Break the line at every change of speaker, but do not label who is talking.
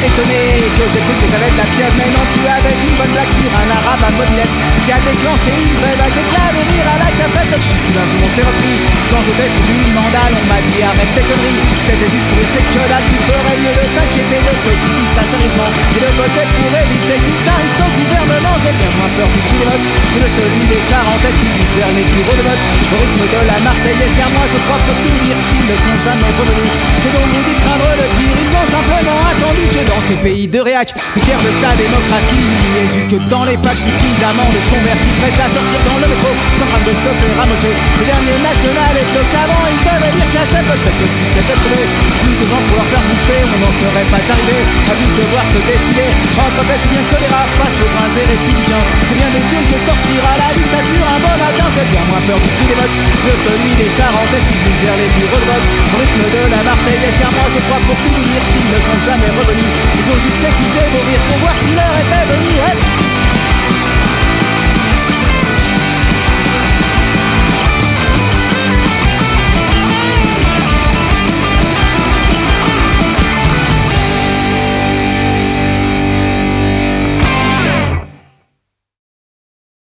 étonné que j'ai cru que t'avais de la fièvre. Mais non, tu avais une bonne blague sur un arabe à mobilette qui a déclenché une vraie vague d'éclat de rire à la cafette. Puis soudain tout le monde s'est repris. Quand je t'ai foutu une mandale, on m'a dit arrête tes conneries. C'était juste pour rire, c'est que dalle. Tu ferais mieux de t'inquiéter de ceux qui disent ça sérieusement et de voter pour éviter qu'ils s'arrêtent au gouvernement. J'ai bien moins peur du prix des votes que de celui des Charentaises qui poussent vers les bureaux de vote au rythme de la Marseillaise. Car moi je crois pour tout dire qu'ils ne sont jamais revenus. Ce dont vous dites craindre le pire, ils ont simplement attendu que dans ce pays de réac, c'est fier de sa démocratie et jusque dans les facs suffisamment de convertis prêts à sortir dans le métro sans crainte de se faire ramocher. Le dernier national est que qu'avant il devait dire cachet. Peut-être que si c'était trouvé plus de gens pour leur faire bouffer, on n'en serait pas arrivé à tous devoir se décider entre peste ou bien choléra, fachos, bruns et républicains. C'est bien des unes que sortira la dictature un bon matin. J'ai bien moins peur du prix des votes que celui des Charentaises qui poussent vers les bureaux de vote au rythme de la Marseillaise. Car moi je crois pour tout vous dire qu'ils ne sont jamais revenus. Ils ont juste écouté vos rires pour voir si leur